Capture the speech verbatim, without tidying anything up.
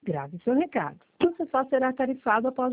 Grave seu recado. Você só será tarifado após